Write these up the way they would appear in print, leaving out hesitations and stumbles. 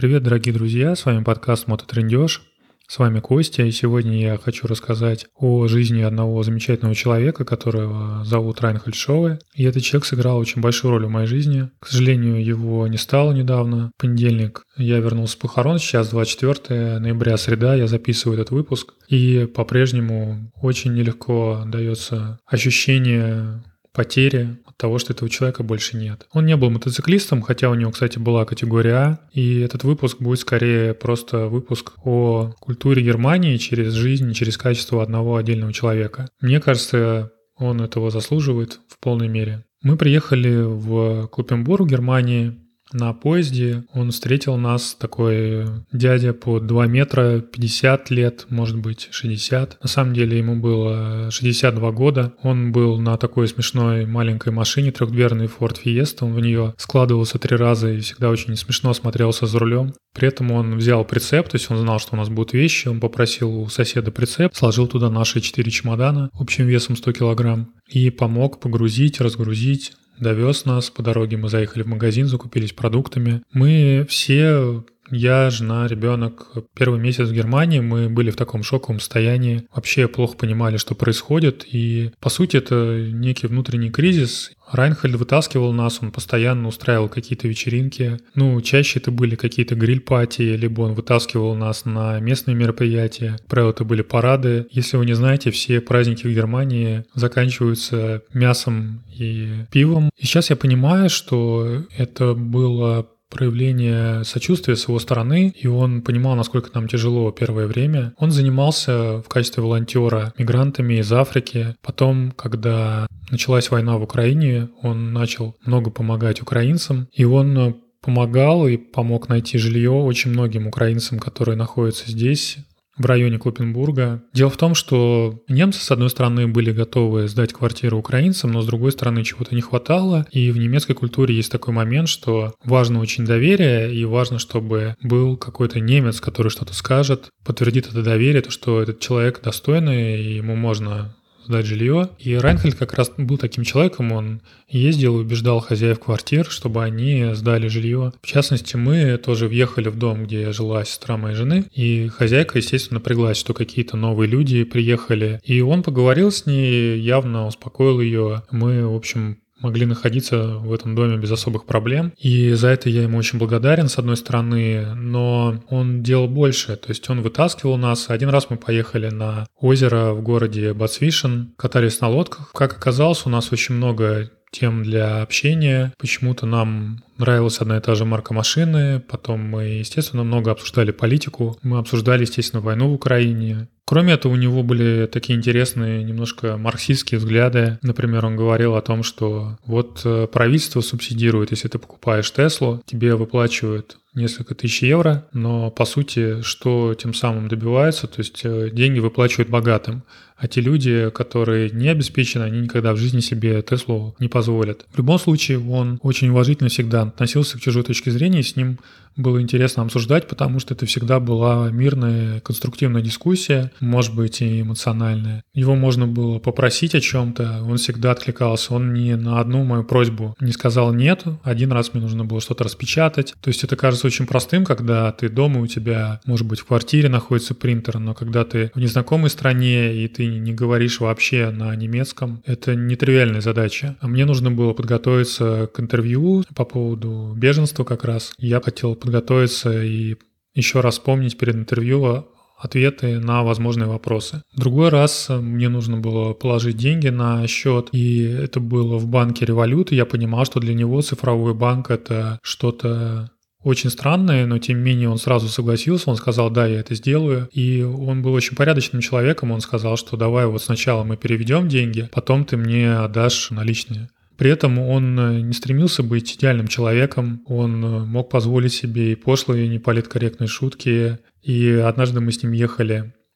Привет, дорогие друзья, с вами подкаст «Мототрендеж». С вами Костя, и сегодня я хочу рассказать о жизни одного замечательного человека, которого зовут Райнхольд Шове. И этот человек сыграл очень большую роль в моей жизни. К сожалению, его не стало недавно. В понедельник я вернулся с похорон, сейчас 24 ноября, среда, я записываю этот выпуск. И по-прежнему очень нелегко дается ощущение потери от того, что этого человека больше нет. Он не был мотоциклистом, хотя у него, кстати, была категория А, и этот выпуск будет скорее просто выпуск о культуре Германии через жизнь, через качество одного отдельного человека. Мне кажется, он этого заслуживает в полной мере. Мы приехали в Клоппенбург, Германии, на поезде. Он встретил нас, такой дядя по 2 метра, 50 лет, может быть, 60. На самом деле ему было 62 года. Он был на такой смешной маленькой машине, трехдверный Ford Fiesta. Он в нее складывался 3 раза и всегда очень смешно смотрелся за рулем. При этом он взял прицеп, то есть он знал, что у нас будут вещи. Он попросил у соседа прицеп, сложил туда наши 4 чемодана общим весом 100 килограмм и помог погрузить, разгрузить. Довез нас по дороге, мы заехали в магазин, закупились продуктами. Мы все, я, жена, ребенок, первый месяц в Германии мы были в таком шоковом состоянии. Вообще плохо понимали, что происходит. И, по сути, это некий внутренний кризис. Райнхольд вытаскивал нас, он постоянно устраивал какие-то вечеринки. Чаще это были какие-то гриль-пати, либо он вытаскивал нас на местные мероприятия. Как правило, это были парады. Если вы не знаете, все праздники в Германии заканчиваются мясом и пивом. И сейчас я понимаю, что это было проявление сочувствия с его стороны, и он понимал, насколько нам тяжело первое время. Он занимался в качестве волонтера мигрантами из Африки. Потом, когда началась война в Украине, он начал много помогать украинцам, и он помогал и помог найти жилье очень многим украинцам, которые находятся здесь, в районе Клоппенбурга. Дело в том, что немцы, с одной стороны, были готовы сдать квартиру украинцам, но с другой стороны чего-то не хватало. И в немецкой культуре есть такой момент, что важно очень доверие, и важно, чтобы был какой-то немец, который что-то скажет, подтвердит это доверие, то, что этот человек достойный, и ему можно сдать жилье. И Райнхольд как раз был таким человеком, он ездил и убеждал хозяев квартир, чтобы они сдали жилье. В частности, мы тоже въехали в дом, где жила сестра моей жены, и хозяйка, естественно, напряглась, что какие-то новые люди приехали. И он поговорил с ней, явно успокоил ее. Мы, в общем, могли находиться в этом доме без особых проблем. И за это я ему очень благодарен, с одной стороны, но он делал больше. То есть он вытаскивал нас. Один раз мы поехали на озеро в городе Бацвишен, катались на лодках. Как оказалось, у нас очень много тем для общения. Почему-то нам нравилась одна и та же марка машины. Потом мы, естественно, много обсуждали политику. Мы обсуждали, естественно, войну в Украине. Кроме этого, у него были такие интересные, немножко марксистские взгляды. Например, он говорил о том, что вот правительство субсидирует, если ты покупаешь Теслу, тебе выплачивают несколько тысяч евро, но по сути, что тем самым добиваются, то есть деньги выплачивают богатым, а те люди, которые не обеспечены, они никогда в жизни себе Теслу не позволят. В любом случае, он очень уважительно всегда относился к чужой точке зрения, и с ним было интересно обсуждать, потому что это всегда была мирная, конструктивная дискуссия, может быть, и эмоциональная. Его можно было попросить о чем-то, он всегда откликался, он ни на одну мою просьбу не сказал «нет». Один раз мне нужно было что-то распечатать. То есть это кажется очень простым, когда ты дома, у тебя, может быть, в квартире находится принтер, но когда ты в незнакомой стране и ты не говоришь вообще на немецком, это нетривиальная задача. А мне нужно было подготовиться к интервью по поводу беженства как раз. Я хотел подготовиться и еще раз вспомнить перед интервью ответы на возможные вопросы. В другой раз мне нужно было положить деньги на счет, и это было в банке Revolut, и я понимал, что для него цифровой банк — это что-то очень странное, но тем не менее он сразу согласился, он сказал, да, я это сделаю, и он был очень порядочным человеком, он сказал, что давай вот сначала мы переведем деньги, потом ты мне отдашь наличные. При этом он не стремился быть идеальным человеком, он мог позволить себе и пошлые, и неполиткорректные шутки. И однажды мы с ним ехали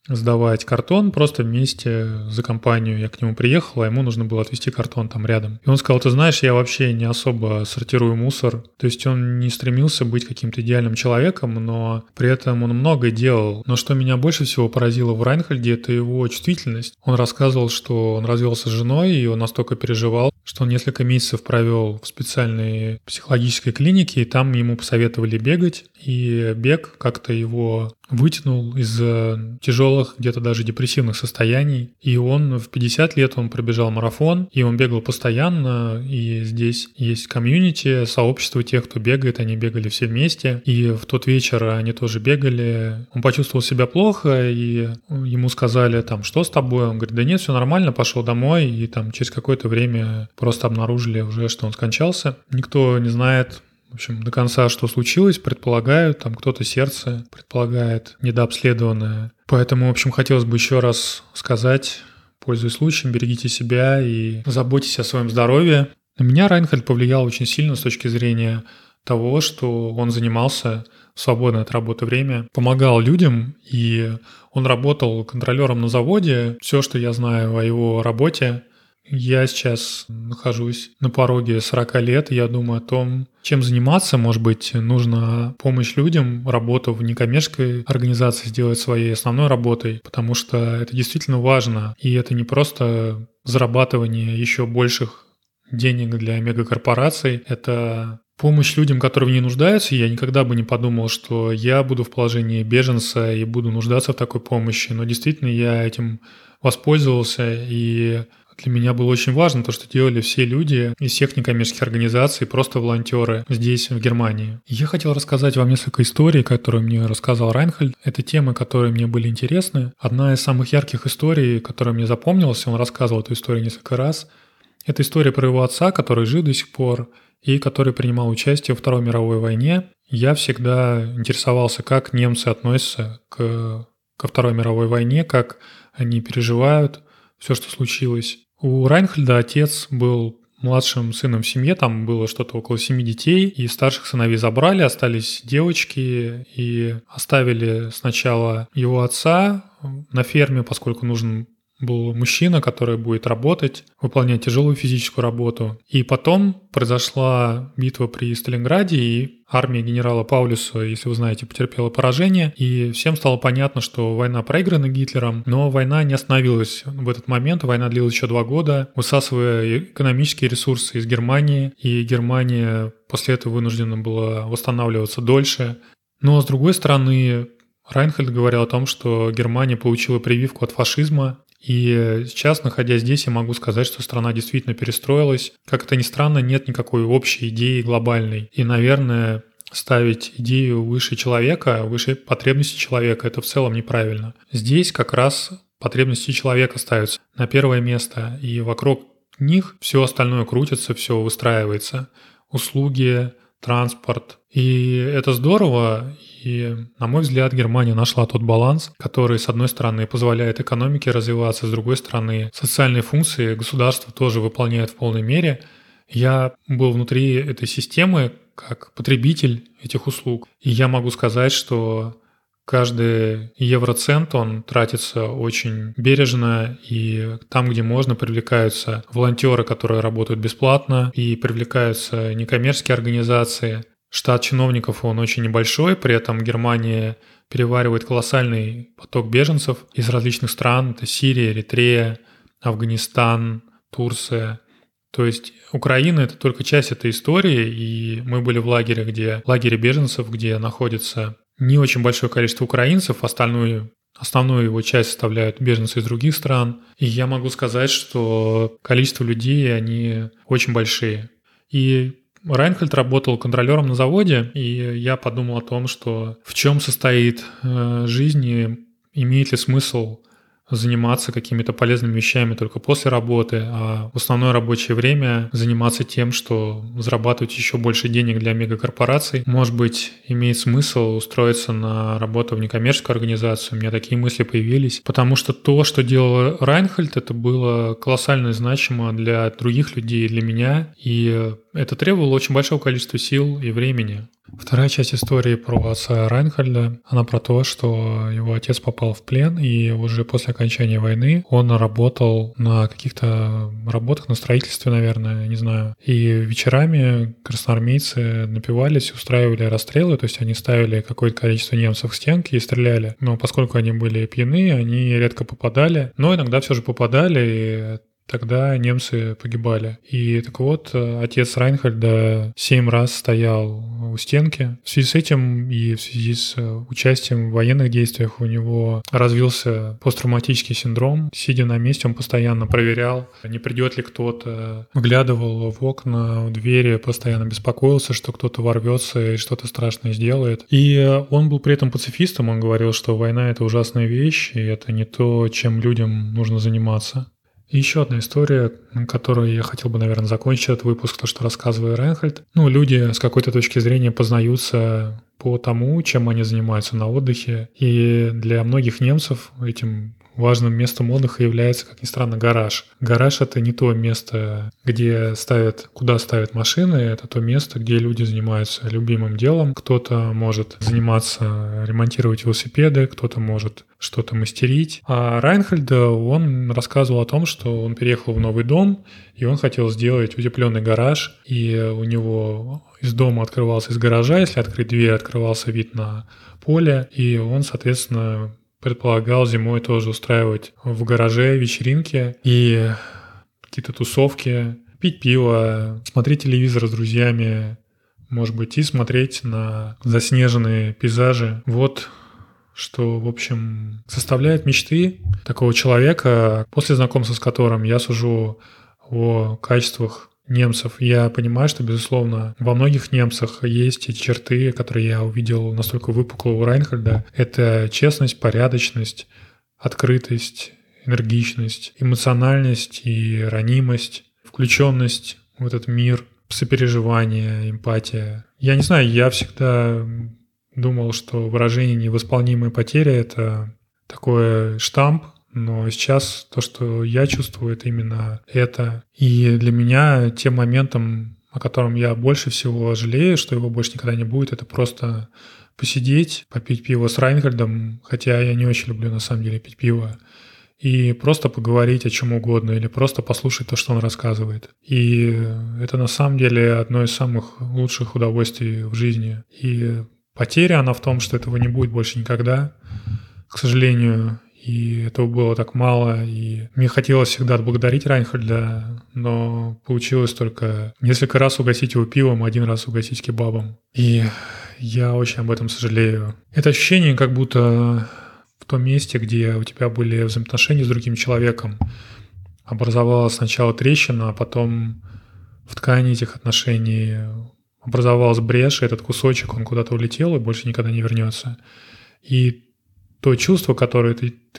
сдавать картон просто вместе за компанию. Я к нему приехал, а ему нужно было отвезти картон там рядом. И он сказал: ты знаешь, я вообще не особо сортирую мусор. То есть он не стремился быть каким-то идеальным человеком, но при этом он многое делал. Но что меня больше всего поразило в Райнхольде, это его чувствительность. Он рассказывал, что он развелся с женой, и он настолько переживал, что он несколько месяцев провел в специальной психологической клинике, и там ему посоветовали бегать. И бег как-то его вытянул из тяжелых, где-то даже депрессивных состояний. И он в 50 лет он пробежал марафон, и он бегал постоянно. И здесь есть комьюнити, сообщество тех, кто бегает, они бегали все вместе. И в тот вечер они тоже бегали. Он почувствовал себя плохо, и ему сказали там: что с тобой? Он говорит: да нет, все нормально, пошел домой. И там через какое-то время просто обнаружили уже, что он скончался. Никто не знает, в общем, до конца, что случилось, предполагают, там кто-то сердце предполагает недообследованное. Поэтому, в общем, хотелось бы еще раз сказать, пользуясь случаем, берегите себя и заботьтесь о своем здоровье. На меня Райнхольд повлиял очень сильно с точки зрения того, что он занимался в свободное от работы время, помогал людям, и он работал контролером на заводе. Все, что я знаю о его работе, я сейчас нахожусь на пороге 40 лет, и я думаю о том, чем заниматься. Может быть, нужно помощь людям, работу в некоммерческой организации сделать своей основной работой, потому что это действительно важно, и это не просто зарабатывание еще больших денег для мегакорпораций, это помощь людям, которые в ней нуждаются. Я никогда бы не подумал, что я буду в положении беженца и буду нуждаться в такой помощи, но действительно я этим воспользовался, и для меня было очень важно то, что делали все люди из всех некоммерческих организаций, просто волонтеры здесь, в Германии. Я хотел рассказать вам несколько историй, которые мне рассказал Райнхольд. Это темы, которые мне были интересны. Одна из самых ярких историй, которая мне запомнилась, он рассказывал эту историю несколько раз, это история про его отца, который жив до сих пор и который принимал участие во Второй мировой войне. Я всегда интересовался, как немцы относятся ко Второй мировой войне, как они переживают все, что случилось. У Райнхольда отец был младшим сыном в семье, там было что-то около 7 детей, и старших сыновей забрали, остались девочки, и оставили сначала его отца на ферме, поскольку нужен был мужчина, который будет работать, выполнять тяжелую физическую работу. И потом произошла битва при Сталинграде, и армия генерала Паулюса, если вы знаете, потерпела поражение. И всем стало понятно, что война проиграна Гитлером, но война не остановилась в этот момент. Война длилась еще 2 года, высасывая экономические ресурсы из Германии. И Германия после этого вынуждена была восстанавливаться дольше. Но, с другой стороны, Райнхольд говорил о том, что Германия получила прививку от фашизма. И сейчас, находясь здесь, я могу сказать, что страна действительно перестроилась. Как это ни странно, нет никакой общей идеи глобальной. И, наверное, ставить идею выше человека, выше потребностей человека – это в целом неправильно. Здесь как раз потребности человека ставятся на первое место, и вокруг них все остальное крутится, все выстраивается. Услуги, транспорт. И это здорово, и, на мой взгляд, Германия нашла тот баланс, который, с одной стороны, позволяет экономике развиваться, с другой стороны, социальные функции государство тоже выполняет в полной мере. Я был внутри этой системы как потребитель этих услуг, и я могу сказать, что каждый евроцент, он тратится очень бережно, и там, где можно, привлекаются волонтеры, которые работают бесплатно, и привлекаются некоммерческие организации. Штат чиновников, он очень небольшой, при этом Германия переваривает колоссальный поток беженцев из различных стран. Это Сирия, Эритрея, Афганистан, Турция. То есть Украина – это только часть этой истории, и мы были в лагере беженцев, где находится не очень большое количество украинцев, основную его часть составляют беженцы из других стран. И я могу сказать, что количество людей, они очень большие. И Райнхольд работал контролером на заводе, и я подумал о том, что в чем состоит жизнь, и имеет ли смысл заниматься какими-то полезными вещами только после работы, а в основное рабочее время заниматься тем, что зарабатывать еще больше денег для мегакорпораций. Может быть, имеет смысл устроиться на работу в некоммерческую организацию. У меня такие мысли появились. Потому что то, что делал Райнхольд, это было колоссально значимо для других людей, для меня. И Это требовало очень большого количества сил и времени. Вторая часть истории про отца Райнхольда, она про то, что его отец попал в плен, и уже после окончания войны он работал на каких-то работах, на строительстве, наверное, не знаю. И вечерами красноармейцы напивались, устраивали расстрелы, то есть они ставили какое-то количество немцев к стенке и стреляли. Но поскольку они были пьяны, они редко попадали, но иногда все же попадали, и тогда немцы погибали. И так вот, отец Райнхольда 7 раз стоял у стенки. В связи с этим и в связи с участием в военных действиях у него развился посттравматический синдром. Сидя на месте, он постоянно проверял, не придет ли кто-то, выглядывал в окна, в двери, постоянно беспокоился, что кто-то ворвется и что-то страшное сделает. И он был при этом пацифистом, он говорил, что война — это ужасная вещь, и это не то, чем людям нужно заниматься. И еще одна история, которую я хотел бы, наверное, закончить этот выпуск, то, что рассказывает Райнхольд. Люди с какой-то точки зрения познаются по тому, чем они занимаются на отдыхе. И для многих немцев этим важным местом отдыха является, как ни странно, гараж. Гараж — это не то место, куда ставят машины, это то место, где люди занимаются любимым делом. Кто-то может заниматься, ремонтировать велосипеды, кто-то может что-то мастерить. А Райнхольд, он рассказывал о том, что он переехал в новый дом, и он хотел сделать утепленный гараж, и у него из дома открывался, из гаража, если открыть дверь, открывался вид на поле, и он, соответственно, предполагал зимой тоже устраивать в гараже вечеринки и какие-то тусовки, пить пиво, смотреть телевизор с друзьями, может быть, и смотреть на заснеженные пейзажи. Вот что, в общем, составляет мечты такого человека, после знакомства с которым я сужу о качествах немцев. Я понимаю, что, безусловно, во многих немцах есть эти черты, которые я увидел настолько выпукло у Райнхольда. Это честность, порядочность, открытость, энергичность, эмоциональность и ранимость, включенность в этот мир, сопереживание, эмпатия. Я не знаю, я всегда думал, что выражение «невосполнимая потеря» — это такой штамп, но сейчас то, что я чувствую, это именно это. И для меня тем моментом, о котором я больше всего жалею, что его больше никогда не будет, это просто посидеть, попить пиво с Райнхольдом, хотя я не очень люблю на самом деле пить пиво, и просто поговорить о чем угодно, или просто послушать то, что он рассказывает. И это на самом деле одно из самых лучших удовольствий в жизни. И потеря, она в том, что этого не будет больше никогда, к сожалению. И этого было так мало, и мне хотелось всегда отблагодарить Райнхольда, но получилось только несколько раз угостить его пивом, один раз угостить кебабом. И я очень об этом сожалею. Это ощущение, как будто в том месте, где у тебя были взаимоотношения с другим человеком, образовалась сначала трещина, а потом в ткани этих отношений образовалась брешь, и этот кусочек, он куда-то улетел и больше никогда не вернется. И то чувство, которое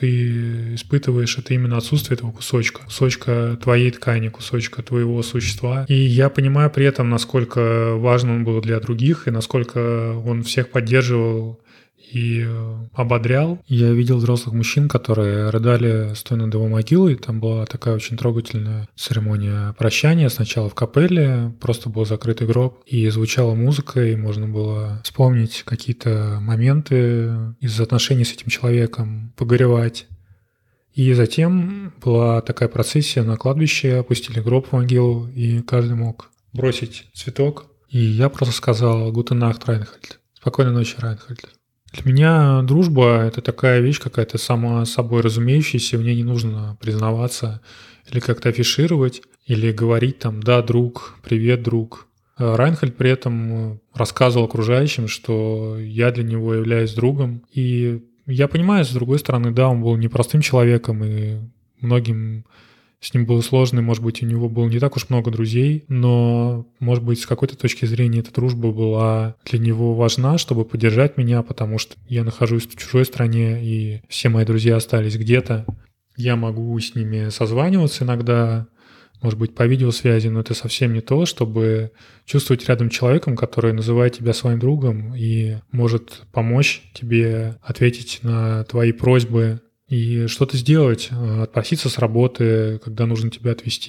ты испытываешь, это именно отсутствие этого кусочка твоей ткани, кусочка твоего существа. И я понимаю при этом, насколько важен он был для других, и насколько он всех поддерживал и ободрял. Я видел взрослых мужчин, которые рыдали, стоя над его могилой. Там была такая очень трогательная церемония прощания. Сначала в капелле, просто был закрытый гроб, и звучала музыка, и можно было вспомнить какие-то моменты из отношений с этим человеком, погоревать. И затем была такая процессия на кладбище, опустили гроб в могилу, и каждый мог бросить цветок. И я просто сказал «Gute Nacht, Райнхольд». Спокойной ночи, Райнхольд. Для меня дружба — это такая вещь какая-то сама собой разумеющаяся, в ней не нужно признаваться или как-то афишировать, или говорить там «да, друг», «привет, друг». Райнхольд при этом рассказывал окружающим, что я для него являюсь другом. И я понимаю, с другой стороны, да, он был непростым человеком, и многим с ним было сложно, и, может быть, у него было не так уж много друзей, но, может быть, с какой-то точки зрения эта дружба была для него важна, чтобы поддержать меня, потому что я нахожусь в чужой стране, и все мои друзья остались где-то. Я могу с ними созваниваться иногда, может быть, по видеосвязи, но это совсем не то, чтобы чувствовать рядом человеком, который называет тебя своим другом и может помочь тебе ответить на твои просьбы, и что-то сделать, отпроситься с работы, когда нужно тебя отвезти,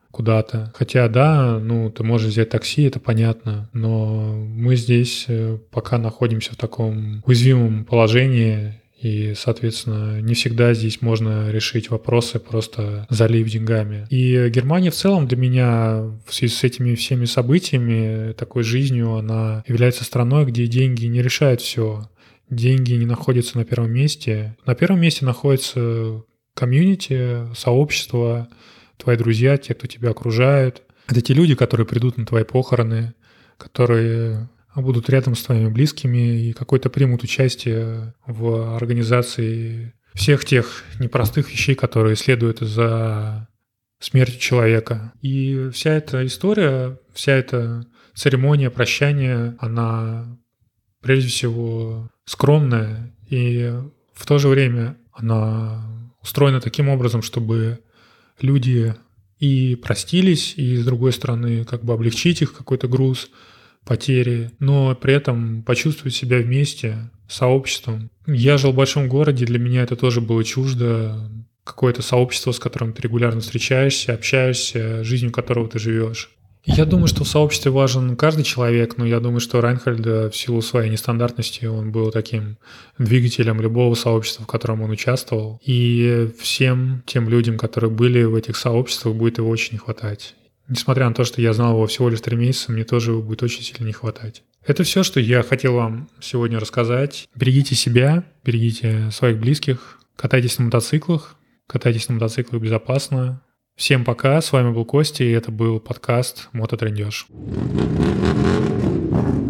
куда-то. Хотя, да, ты можешь взять такси, это понятно, но мы здесь пока находимся в таком уязвимом положении, и, соответственно, не всегда здесь можно решить вопросы, просто залив деньгами. И Германия в целом для меня в связи с этими всеми событиями, такой жизнью, она является страной, где деньги не решают все. Деньги не находятся на первом месте. На первом месте находится комьюнити, сообщество, твои друзья, те, кто тебя окружают. Это те люди, которые придут на твои похороны, которые будут рядом с твоими близкими и какое-то примут участие в организации всех тех непростых вещей, которые следуют за смертью человека. И вся эта история, вся эта церемония прощания, она прежде всего скромная, и в то же время она устроена таким образом, чтобы люди и простились, и, с другой стороны, облегчить их какой-то груз, потери, но при этом почувствовать себя вместе, сообществом. Я жил в большом городе, для меня это тоже было чуждо, какое-то сообщество, с которым ты регулярно встречаешься, общаешься, жизнью которого ты живешь. Я думаю, что в сообществе важен каждый человек, но я думаю, что Райнхольд в силу своей нестандартности, он был таким двигателем любого сообщества, в котором он участвовал. И всем тем людям, которые были в этих сообществах, будет его очень не хватать. Несмотря на то, что я знал его всего лишь 3 месяца, мне тоже его будет очень сильно не хватать. Это все, что я хотел вам сегодня рассказать. Берегите себя, берегите своих близких, катайтесь на мотоциклах безопасно. Всем пока, с вами был Костя, и это был подкаст «Мототрендеж».